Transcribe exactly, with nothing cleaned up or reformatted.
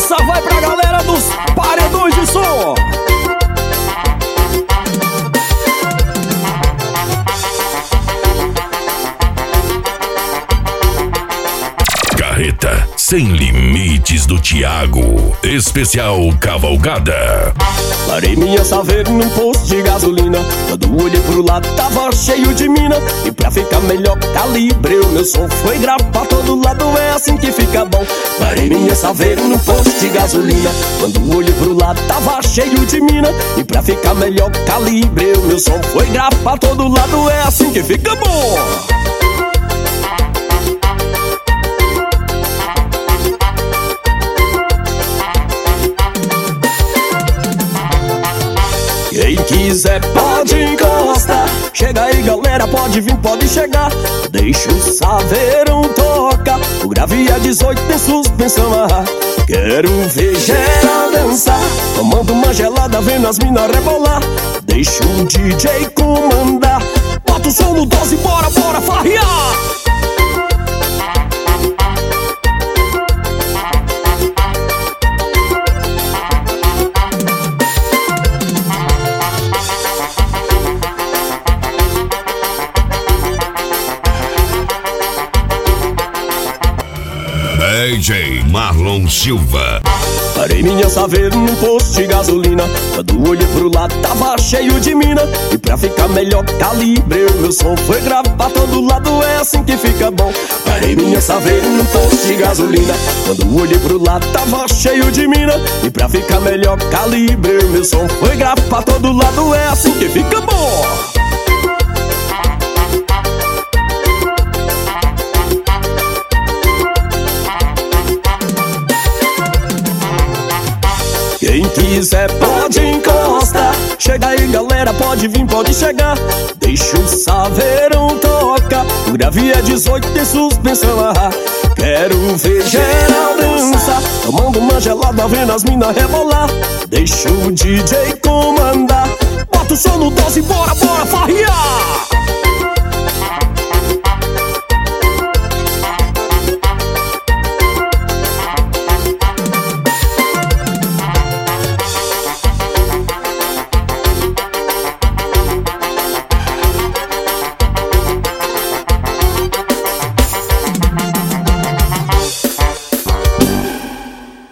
Essa vai pra galera dos paredões de som. Carreta Sem Limites do Thiago, especial Cavalgada. Parei minha Saveiro num posto de gasolina. Quando olhei pro lado tava cheio de mina. E pra ficar melhor calibrei o meu som. Foi gravar pra todo lado, é assim que fica bom. Parei minha Saveiro num posto de gasolina. Quando olhei pro lado tava cheio de mina. E pra ficar melhor calibrei o meu som. Foi gravar pra todo lado, é assim que fica bom. Quem quiser pode encostar. Chega aí galera, pode vir, pode chegar. Deixa o Saveirão tocar. O grave é dezoito, tem suspensão ah. Quero ver geral dançar, tomando uma gelada, vendo as minas rebolar. Deixa o D J comandar. Bota o som no doze, bora, bora farrear. D J Marlon Silva. Parei minha Saveiro num posto de gasolina. Quando olhei pro lado tava cheio de mina. E pra ficar melhor calibrei o meu som. Foi gravar pra todo lado, é assim que fica bom. Parei minha Saveiro num posto de gasolina. Quando olhei pro lado tava cheio de mina. E pra ficar melhor calibrei o meu som. Foi gravar pra todo lado, é assim que fica bom. Quem quiser pode encostar. Chega aí galera, pode vir, pode chegar. Deixa o Saveirão tocar. O grave é dezoito, tem suspensão ah. Quero ver geral dançar, tomando uma gelada, vendo as minas rebolar. Deixa o D J comandar. Bota o som no doze, bora, bora farrear.